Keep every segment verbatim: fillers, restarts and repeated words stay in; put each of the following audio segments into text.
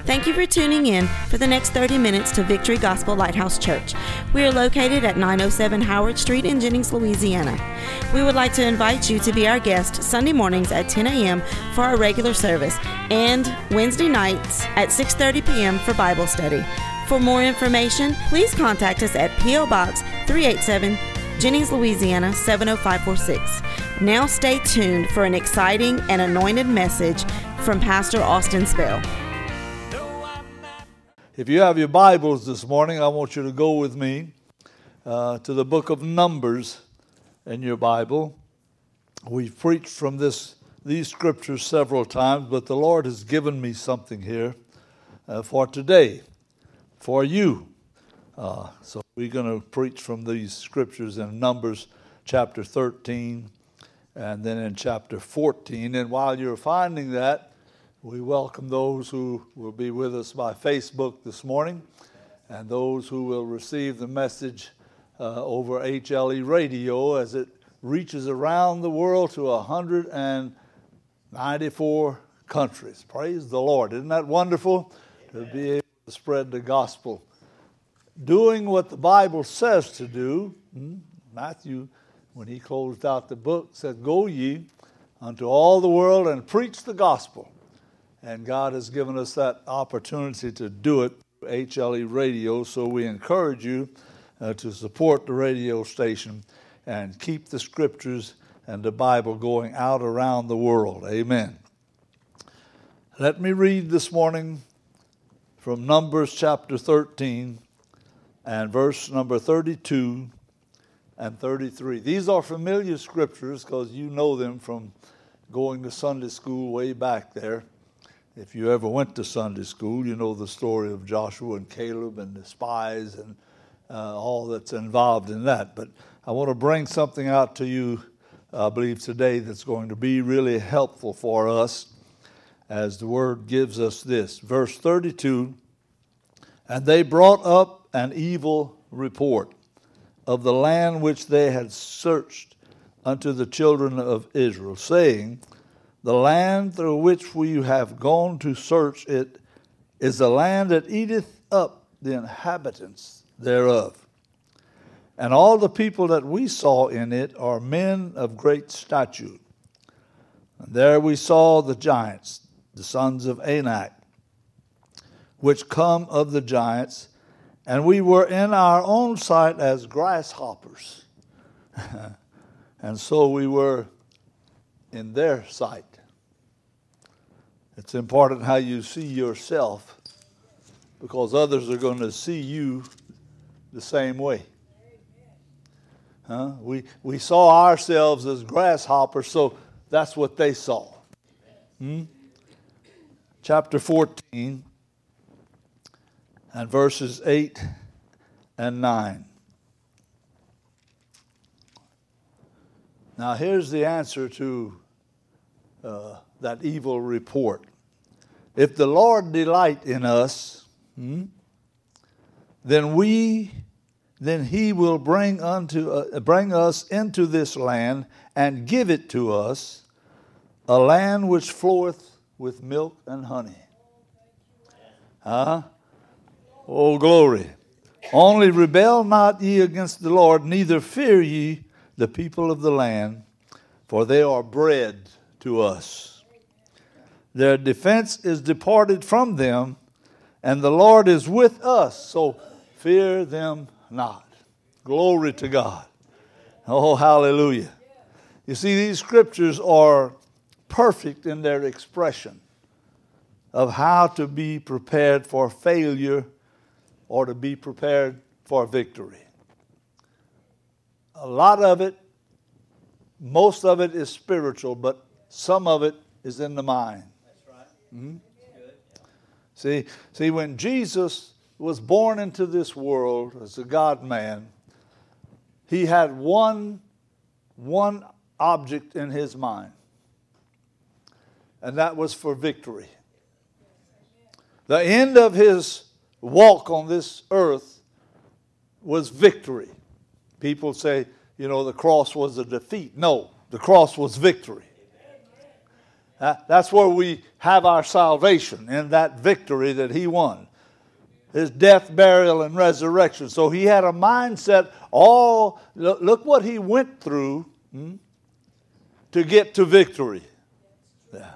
Thank you for tuning in for the next thirty minutes to Victory Gospel Lighthouse Church. We are located at nine oh seven Howard Street in Jennings, Louisiana. We would like to invite you to be our guest Sunday mornings at ten a.m. for our regular service and Wednesday nights at six thirty p.m. for Bible study. For more information, please contact us at P O. Box three eighty-seven, Jennings, Louisiana seven oh five four six. Now stay tuned for an exciting and anointed message from Pastor Austin Spell. If you have your Bibles this morning, I want you to go with me uh, to the book of Numbers in your Bible. We've preached from this these scriptures several times, but the Lord has given me something here uh, for today, for you. Uh, so we're going to preach from these scriptures in Numbers chapter thirteen and then in chapter fourteen. And while you're finding that, we welcome those who will be with us by Facebook this morning and those who will receive the message uh, over H L E radio as it reaches around the world to one hundred ninety-four countries. Praise the Lord. Isn't that wonderful to be able to spread the gospel? Doing what the Bible says to do. Matthew, when he closed out the book, said, "Go ye unto all the world and preach the gospel." And God has given us that opportunity to do it through H L E radio, so we encourage you uh, to support the radio station and keep the scriptures and the Bible going out around the world. Amen. Let me read this morning from Numbers chapter thirteen and verse number thirty-two and thirty-three. These are familiar scriptures because you know them from going to Sunday school way back there. If you ever went to Sunday school, you know the story of Joshua and Caleb and the spies and uh, all that's involved in that. But I want to bring something out to you, I believe, today that's going to be really helpful for us as the Word gives us this. Verse thirty-two, "And they brought up an evil report of the land which they had searched unto the children of Israel, saying, The land through which we have gone to search it is a land that eateth up the inhabitants thereof. And all the people that we saw in it are men of great stature. And there we saw the giants, the sons of Anak, which come of the giants, and we were in our own sight as grasshoppers. And so we were in their sight." It's important how you see yourself because others are going to see you the same way. Huh? We, we saw ourselves as grasshoppers, so that's what they saw. Hmm? Chapter fourteen and verses eight and nine. Now here's the answer to uh, that evil report. "If the Lord delight in us, hmm, then we, then He will bring unto uh, bring us into this land and give it to us, a land which floweth with milk and honey." Huh? Oh, glory! "Only rebel not ye against the Lord, neither fear ye the people of the land, for they are bread to us. Their defense is departed from them, and the Lord is with us, so fear them not." Glory to God. Oh, hallelujah. You see, these scriptures are perfect in their expression of how to be prepared for failure or to be prepared for victory. A lot of it, most of it is spiritual, but some of it is in the mind. Mm-hmm. See, see, when Jesus was born into this world as a God-man, he had one, one object in his mind, and that was for victory. The end of his walk on this earth was victory. People say, you know, the cross was a defeat. No, the cross was victory. That, that's where we have our salvation, in that victory that he won. His death, burial, and resurrection. So he had a mindset, all, look, look what he went through hmm, to get to victory. Yeah.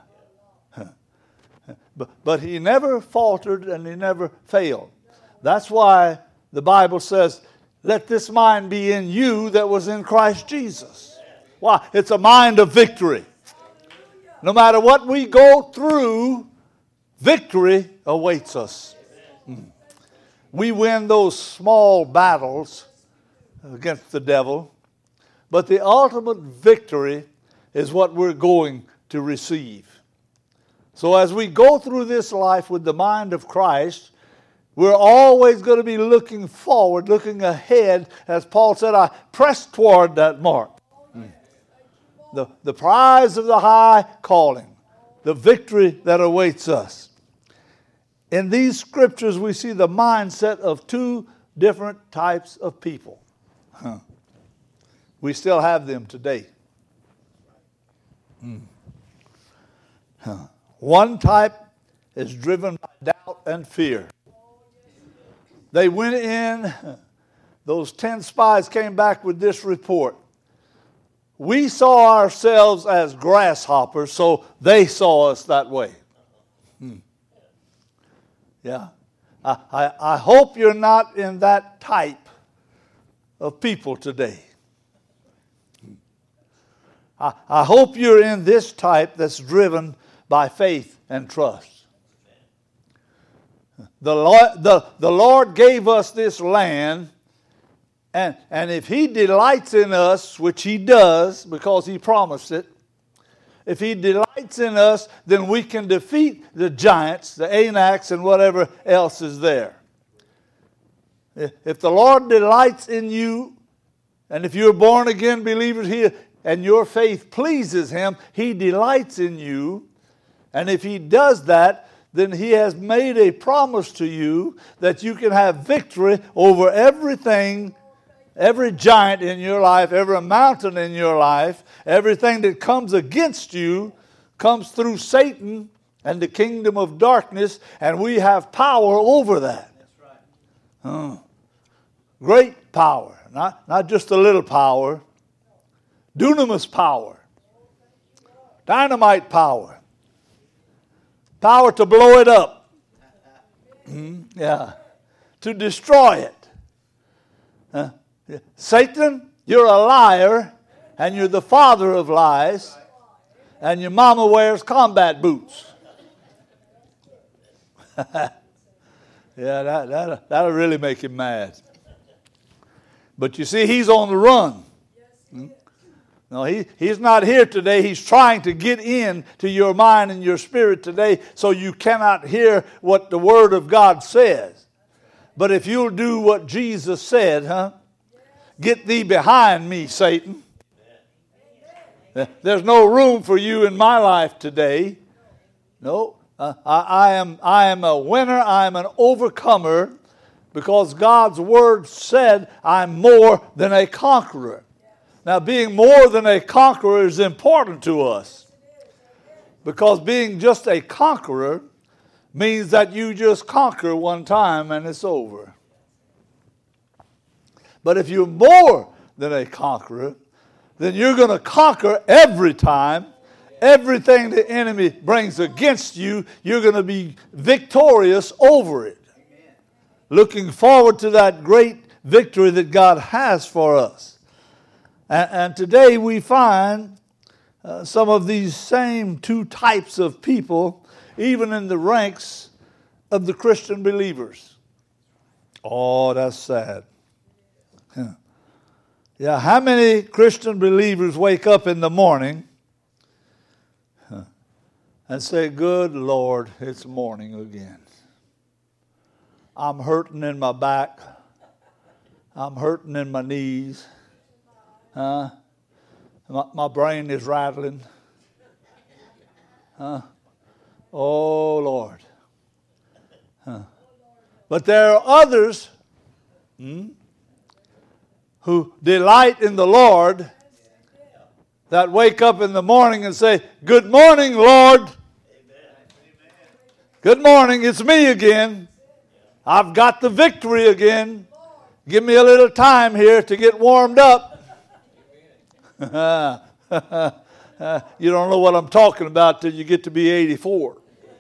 But, but he never faltered and he never failed. That's why the Bible says, let this mind be in you that was in Christ Jesus. Why? It's a mind of victory. No matter what we go through, victory awaits us. Mm. We win those small battles against the devil, but the ultimate victory is what we're going to receive. So as we go through this life with the mind of Christ, we're always going to be looking forward, looking ahead. As Paul said, I press toward that mark. Mm. The, the prize of the high calling, the victory that awaits us. In these scriptures, we see the mindset of two different types of people. Huh. We still have them today. Mm. Huh. One type is driven by doubt and fear. They went in, those ten spies came back with this report. We saw ourselves as grasshoppers, so they saw us that way. Hmm. Yeah. I, I, I hope you're not in that type of people today. I, I hope you're in this type that's driven by faith and trust. The Lord, the, the Lord gave us this land, and, and if he delights in us, which he does because he promised it, if he delights in us, then we can defeat the giants, the Anaks, and whatever else is there. If the Lord delights in you, and if you're born again believers here, and your faith pleases him, he delights in you. And if he does that, then he has made a promise to you that you can have victory over everything, every giant in your life, every mountain in your life, everything that comes against you comes through Satan and the kingdom of darkness, and we have power over that. That's right. Hmm. Great power, not, not just a little power. Dunamis power. Dynamite power. Power to blow it up. Mm, yeah. To destroy it. Uh, Satan, you're a liar, and you're the father of lies, and your mama wears combat boots. Yeah, that, that, that'll really make him mad. But you see, he's on the run. Mm? No, he, he's not here today. He's trying to get in to your mind and your spirit today so you cannot hear what the Word of God says. But if you'll do what Jesus said, huh? Get thee behind me, Satan. There's no room for you in my life today. No, uh, I, I am, I am a winner. I am an overcomer because God's Word said I'm more than a conqueror. Now, being more than a conqueror is important to us because being just a conqueror means that you just conquer one time and it's over. But if you're more than a conqueror, then you're going to conquer every time. Everything the enemy brings against you, you're going to be victorious over it. Amen. Looking forward to that great victory that God has for us. And, and today we find uh, some of these same two types of people, even in the ranks of the Christian believers. Oh, that's sad. Yeah. Yeah, how many Christian believers wake up in the morning and say, good Lord, it's morning again. I'm hurting in my back. I'm hurting in my knees. Uh, my, my brain is rattling. Uh, oh, Lord. Uh, but there are others hmm, who delight in the Lord, that wake up in the morning and say, "Good morning, Lord." Amen. Good morning, it's me again. I've got the victory again. Give me a little time here to get warmed up. You don't know what I'm talking about till you get to be eighty-four.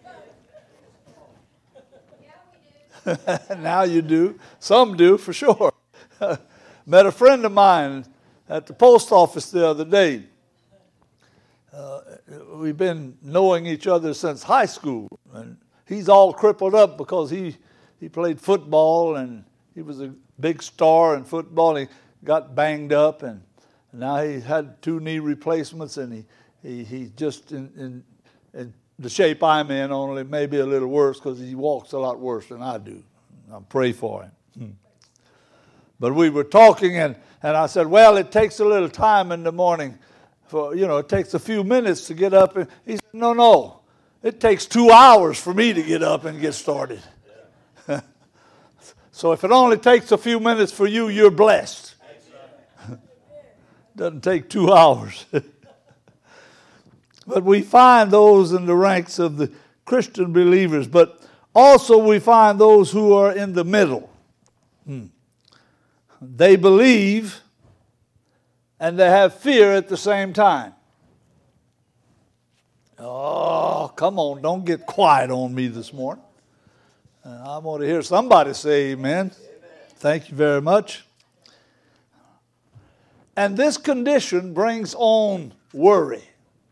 Now you do. Some do, for sure. Met a friend of mine at the post office the other day. Uh, we've been knowing each other since high school. And he's all crippled up because he, he played football and he was a big star in football. He got banged up and now he had two knee replacements and he he, he just in, in, in the shape I'm in, only maybe a little worse because he walks a lot worse than I do. I pray for him. Hmm. But we were talking and, and I said, well, it takes a little time in the morning. For, you know, it takes a few minutes to get up. And he said, no, no. It takes two hours for me to get up and get started. So if it only takes a few minutes for you, you're blessed. Doesn't take two hours. But we find those in the ranks of the Christian believers. But also we find those who are in the middle. Hmm. They believe and they have fear at the same time. Oh, come on, don't get quiet on me this morning. Uh, I want to hear somebody say amen. Amen. Thank you very much. And this condition brings on worry.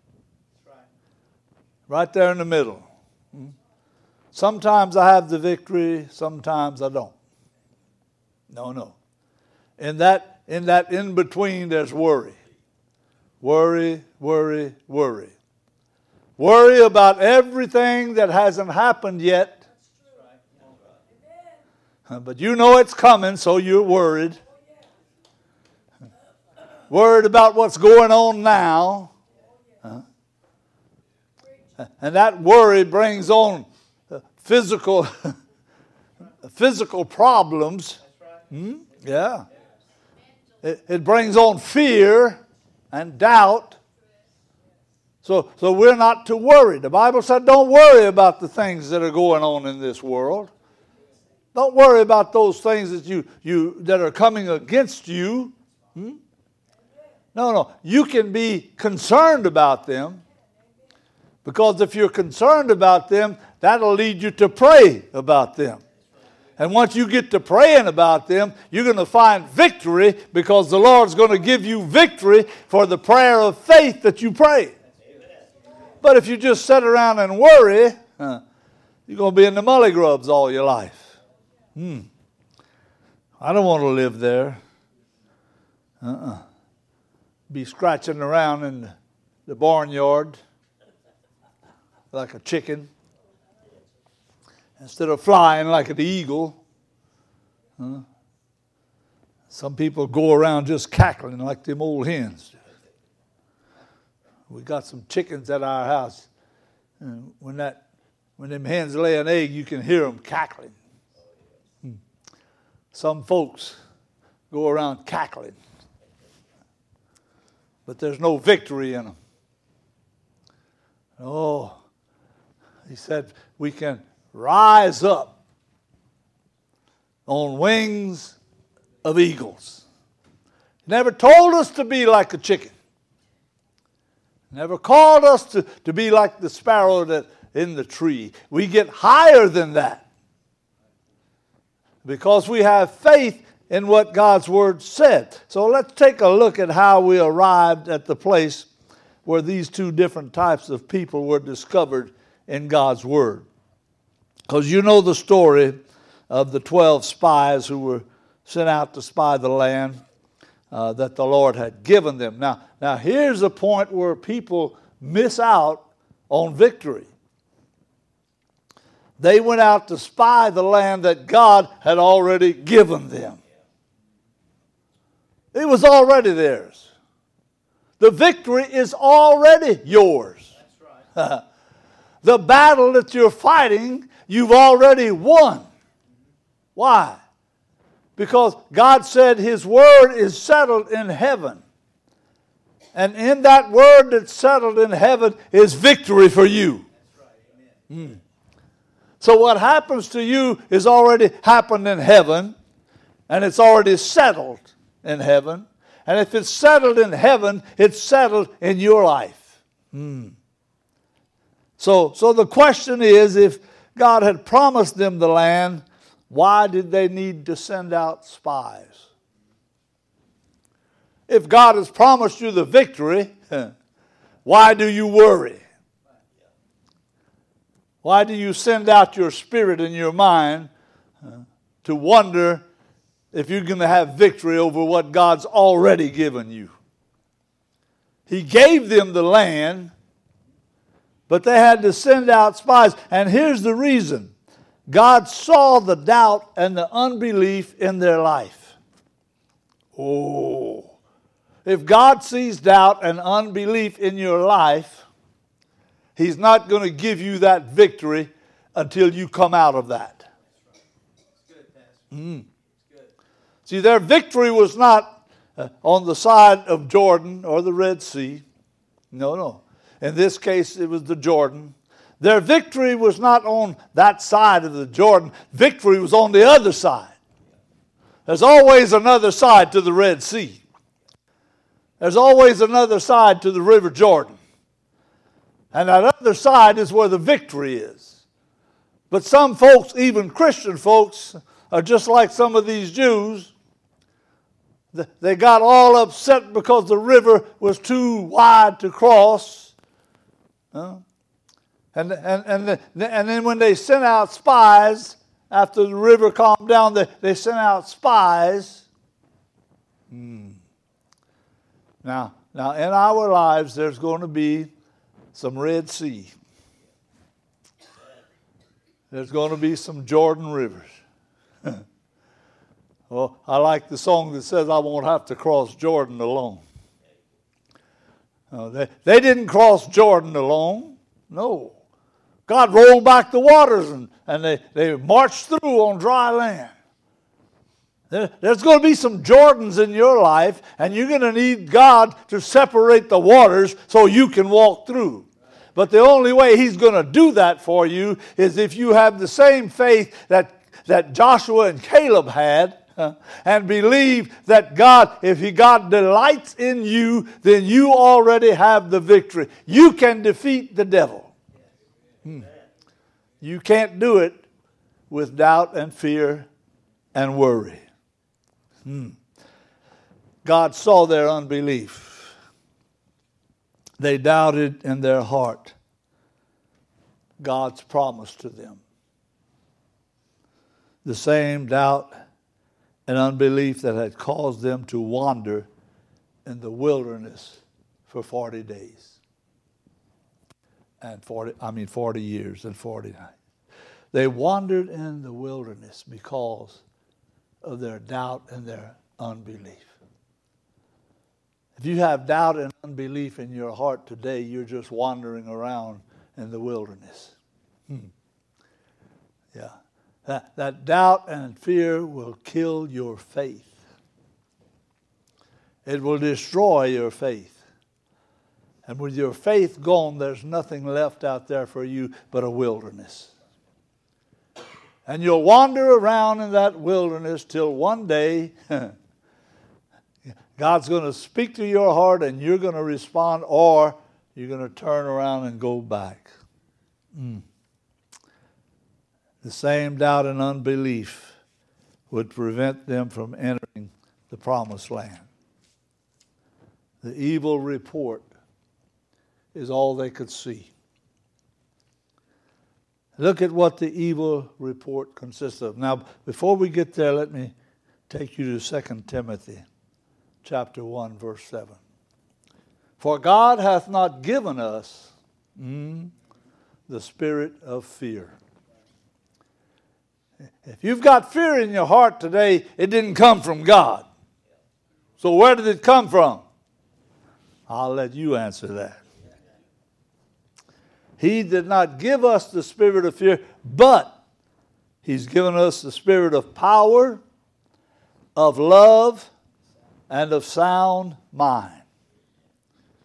Right there in the middle. Sometimes I have the victory, sometimes I don't. No, no. In that in that in between there's worry. Worry, worry, worry. Worry about everything that hasn't happened yet. But you know it's coming, so you're worried. Worried about what's going on now. Huh? And that worry brings on physical physical problems. Hmm? Yeah. It, it brings on fear and doubt. So, so we're not to worry. The Bible said don't worry about the things that are going on in this world. Don't worry about those things that you, you that are coming against you. Hmm? No, no. You can be concerned about them. Because if you're concerned about them, that'll lead you to pray about them. And once you get to praying about them, you're going to find victory because the Lord's going to give you victory for the prayer of faith that you pray. But if you just sit around and worry, huh, you're going to be in the mully grubs all your life. Hmm. I don't want to live there. Uh-uh. Be scratching around in the barnyard like a chicken instead of flying like an eagle. Huh? Some people go around just cackling like them old hens. We got some chickens at our house. And when that, when them hens lay an egg, you can hear them cackling. Hmm. Some folks go around cackling, but there's no victory in them. Oh, he said we can rise up on wings of eagles. He never told us to be like a chicken. Never called us to, to be like the sparrow that in the tree. We get higher than that because we have faith in what God's Word said. So let's take a look at how we arrived at the place where these two different types of people were discovered in God's Word. Because you know the story of the twelve spies who were sent out to spy the land uh, that the Lord had given them. Now, now here's a point where people miss out on victory. They went out to spy the land that God had already given them. It was already theirs. The victory is already yours. That's right. The battle that you're fighting, you've already won. Why? Because God said His word is settled in heaven. And in that word that's settled in heaven is victory for you. Mm. So what happens to you is already happened in heaven, and it's already settled in heaven. And if it's settled in heaven, it's settled in your life. Mm. So, so the question is, if God had promised them the land, why did they need to send out spies? If God has promised you the victory, why do you worry? Why do you send out your spirit and your mind uh, to wonder if you're going to have victory over what God's already given you? He gave them the land, but they had to send out spies. And here's the reason. God saw the doubt and the unbelief in their life. Oh. If God sees doubt and unbelief in your life, He's not going to give you that victory until you come out of that. Mm. See, their victory was not uh, on the side of Jordan or the Red Sea. No, no. In this case, it was the Jordan. Their victory was not on that side of the Jordan. Victory was on the other side. There's always another side to the Red Sea. There's always another side to the River Jordan. And that other side is where the victory is. But some folks, even Christian folks, are just like some of these Jews. They got all upset because the river was too wide to cross. Huh? And, and, and, the, and then when they sent out spies, after the river calmed down, they, they sent out spies. Hmm. Now, now, in our lives, there's going to be some Red Sea. There's going to be some Jordan rivers. Well, I like the song that says, I won't have to cross Jordan alone. Uh, they, they didn't cross Jordan alone. No. God rolled back the waters and, and they, they marched through on dry land. There, there's going to be some Jordans in your life, and you're going to need God to separate the waters so you can walk through. But the only way He's going to do that for you is if you have the same faith that, that Joshua and Caleb had, uh, and believe that God, if He God delights in you, then you already have the victory. You can defeat the devil. Hmm. You can't do it with doubt and fear and worry. Hmm. God saw their unbelief. They doubted in their heart God's promise to them. The same doubt and unbelief that had caused them to wander in the wilderness for forty days. And forty, I mean forty years and forty nights. They wandered in the wilderness because of their doubt and their unbelief. If you have doubt and unbelief in your heart today, you're just wandering around in the wilderness. Hmm. Yeah. That, that doubt and fear will kill your faith. It will destroy your faith. And with your faith gone, there's nothing left out there for you but a wilderness. And you'll wander around in that wilderness till one day God's going to speak to your heart and you're going to respond, or you're going to turn around and go back. Mm. The same doubt and unbelief would prevent them from entering the promised land. The evil report is all they could see. Look at what the evil report consists of. Now, before we get there, let me take you to Second Timothy chapter one, verse seven. For God hath not given us mm, the spirit of fear. If you've got fear in your heart today, it didn't come from God. So where did it come from? I'll let you answer that. He did not give us the spirit of fear, but He's given us the spirit of power, of love, and of sound mind.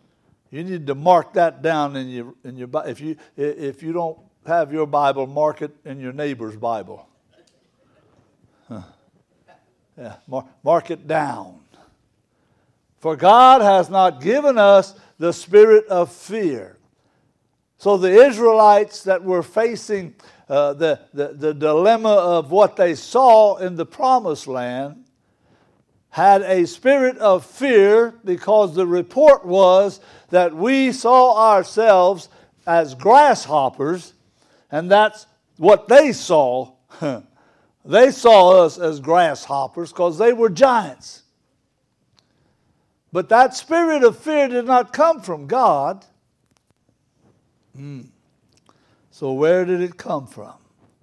You need to mark that down in your in your if you if you don't have your Bible, mark it in your neighbor's Bible. Huh. Yeah, mark, mark it down. For God has not given us the spirit of fear. So the Israelites that were facing uh, the, the, the dilemma of what they saw in the promised land had a spirit of fear because the report was that we saw ourselves as grasshoppers, and that's what they saw. They saw us as grasshoppers because they were giants. But that spirit of fear did not come from God. Mm. So where did it come from?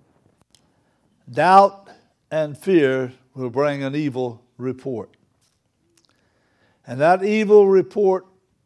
Doubt and fear will bring an evil report. And that evil report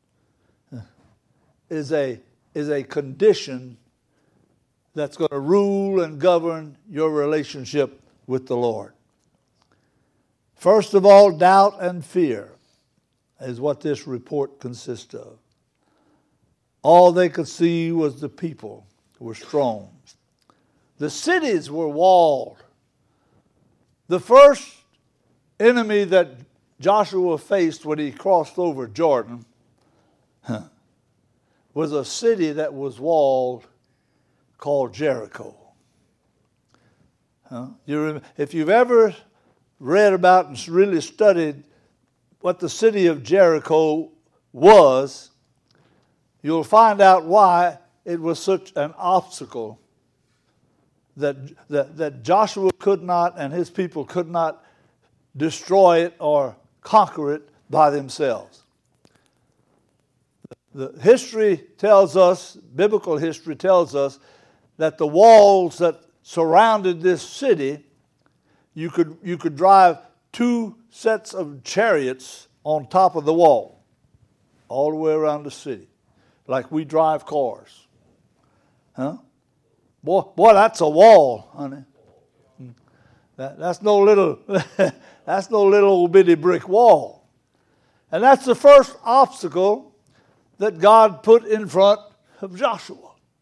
is a, is a condition that's going to rule and govern your relationship with the Lord. First of all, doubt and fear is what this report consists of. All they could see was the people were strong. The cities were walled. The first enemy that Joshua faced when he crossed over Jordan huh, was a city that was walled called Jericho. Huh? You remember, if you've ever read about and really studied what the city of Jericho was, you'll find out why it was such an obstacle that, that, that Joshua could not and his people could not destroy it or conquer it by themselves. The history tells us, biblical history tells us, that the walls that surrounded this city, you could, you could drive two sets of chariots on top of the wall, all the way around the city, like we drive cars. Huh? Boy, boy, that's a wall, honey. That, that's no little, that's no little old bitty brick wall. And that's the first obstacle that God put in front of Joshua.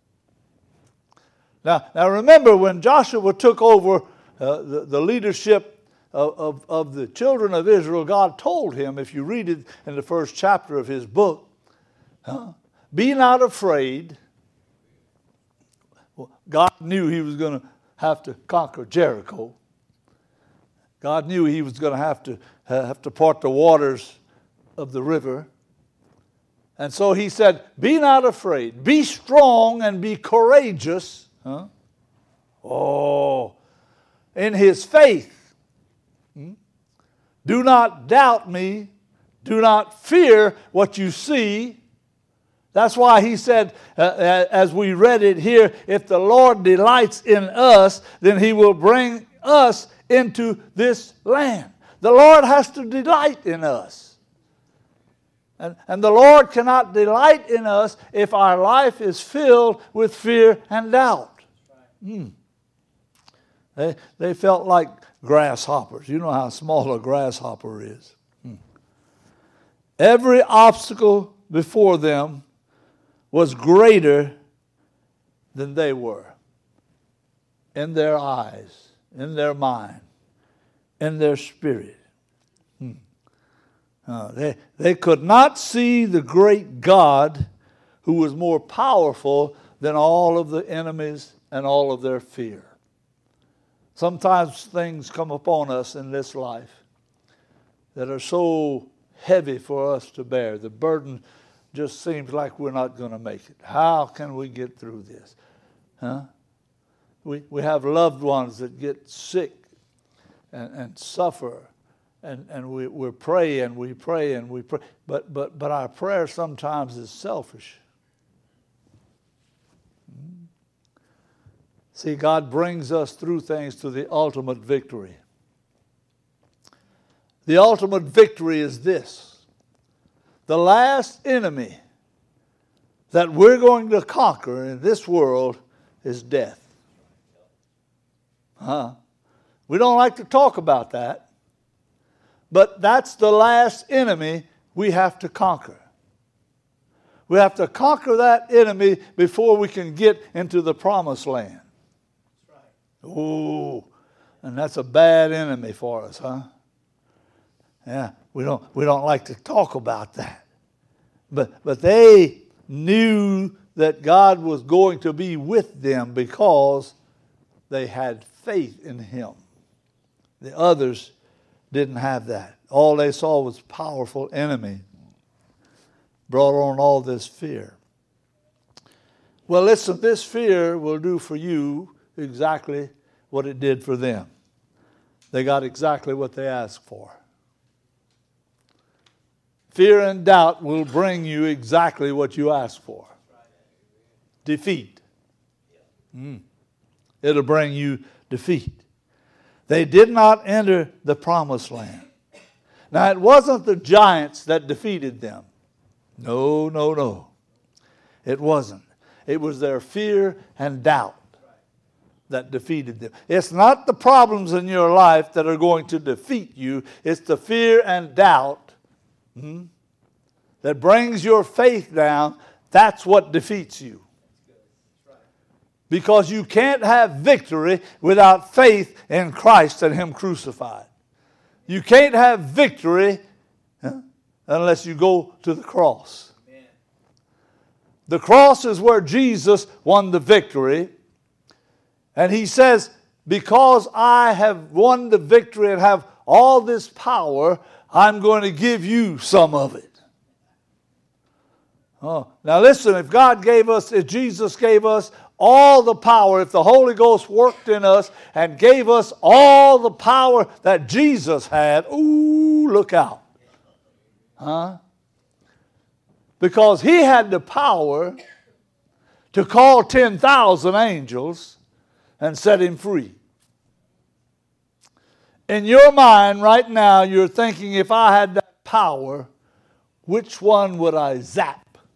Now, now remember, when Joshua took over uh, the, the leadership of, of, of the children of Israel, God told him, if you read it in the first chapter of his book, huh, be not afraid. Well, God knew he was going to have to conquer Jericho. God knew he was going to have to uh, have to part the waters of the river. And so he said, be not afraid. Be strong and be courageous. Huh? Oh, in his faith. Hmm? Do not doubt me. Do not fear what you see. That's why he said, uh, as we read it here, if the Lord delights in us, then he will bring us into this land. The Lord has to delight in us. And, and the Lord cannot delight in us if our life is filled with fear and doubt. Mm. They, they felt like grasshoppers. You know how small a grasshopper is. Mm. Every obstacle before them was greater than they were in their eyes, in their mind, in their spirit. Hmm. Uh, they, they could not see the great God who was more powerful than all of the enemies and all of their fear. Sometimes things come upon us in this life that are so heavy for us to bear. The burden just seems like we're not going to make it. How can we get through this? Huh? We, we have loved ones that get sick and, and suffer, and, and we, we pray and we pray and we pray. But, but, but our prayer sometimes is selfish. See, God brings us through things to the ultimate victory. The ultimate victory is this. The last enemy that we're going to conquer in this world is death. Huh? We don't like to talk about that, but that's the last enemy we have to conquer. We have to conquer that enemy before we can get into the promised land. That's right. Oh, and that's a bad enemy for us, huh? Yeah, we don't we don't like to talk about that. But but they knew that God was going to be with them because they had faith in Him. The others didn't have that. All they saw was a powerful enemy. Brought on all this fear. Well, listen, this fear will do for you exactly what it did for them. They got exactly what they asked for. Fear and doubt will bring you exactly what you asked for. Defeat. Mm. It'll bring you defeat. They did not enter the promised land. Now, it wasn't the giants that defeated them. No, no, no. It wasn't. It was their fear and doubt that defeated them. It's not the problems in your life that are going to defeat you. It's the fear and doubt hmm, that brings your faith down. That's what defeats you. Because you can't have victory without faith in Christ and Him crucified. You can't have victory huh, unless you go to the cross. Amen. The cross is where Jesus won the victory. And He says, because I have won the victory and have all this power, I'm going to give you some of it. Oh, now listen, if God gave us, if Jesus gave us all the power, if the Holy Ghost worked in us and gave us all the power that Jesus had, ooh, look out. Huh? Because He had the power to call ten thousand angels and set Him free. In your mind right now, you're thinking, if I had that power, which one would I zap?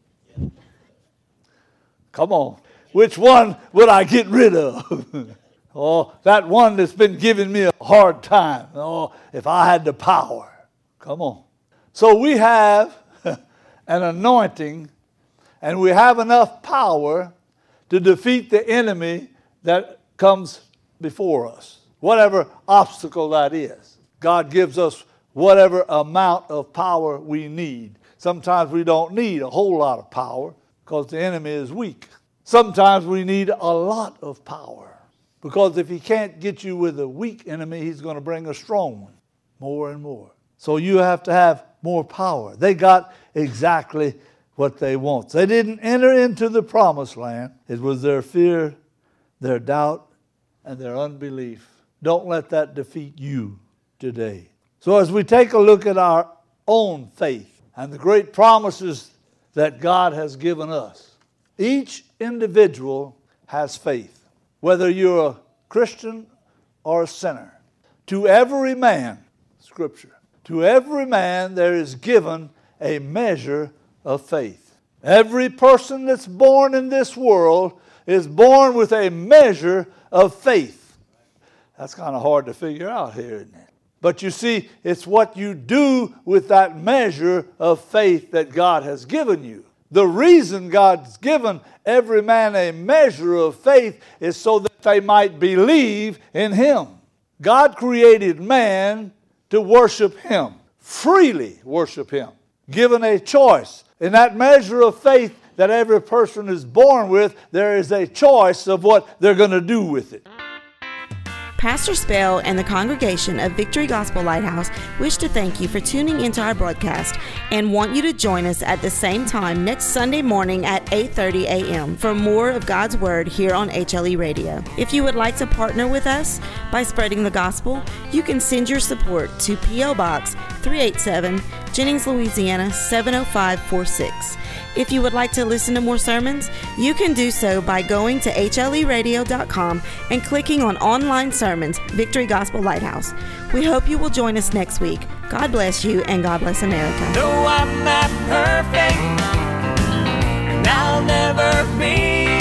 Come on. Which one would I get rid of? Oh, that one that's been giving me a hard time. Oh, if I had the power. Come on. So we have an anointing, and we have enough power to defeat the enemy that comes before us. Whatever obstacle that is. God gives us whatever amount of power we need. Sometimes we don't need a whole lot of power because the enemy is weak. Sometimes we need a lot of power because if he can't get you with a weak enemy, he's going to bring a strong one more and more. So you have to have more power. They got exactly what they want. They didn't enter into the promised land. It was their fear, their doubt, and their unbelief. Don't let that defeat you today. So as we take a look at our own faith and the great promises that God has given us, each individual has faith, whether you're a Christian or a sinner. To every man, Scripture, to every man there is given a measure of faith. Every person that's born in this world is born with a measure of faith. That's kind of hard to figure out here, isn't it? But you see, it's what you do with that measure of faith that God has given you. The reason God's given every man a measure of faith is so that they might believe in Him. God created man to worship Him, freely worship Him, given a choice. In that measure of faith that every person is born with, there is a choice of what they're going to do with it. Pastor Spell and the congregation of Victory Gospel Lighthouse wish to thank you for tuning into our broadcast and want you to join us at the same time next Sunday morning at eight thirty a.m. for more of God's Word here on H L E Radio. If you would like to partner with us by spreading the gospel, you can send your support to P O. Box three eighty-seven, Jennings, Louisiana seven oh five four six. If you would like to listen to more sermons, you can do so by going to H L E radio dot com and clicking on Online Sermons, Victory Gospel Lighthouse. We hope you will join us next week. God bless you, and God bless America. No, I'm not perfect, and I'll never be.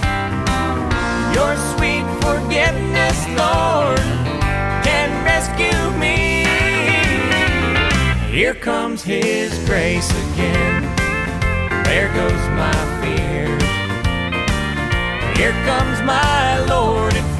Your sweet forgiveness, Lord, can rescue me. Here comes His grace again. There goes my fear. Here comes my Lord.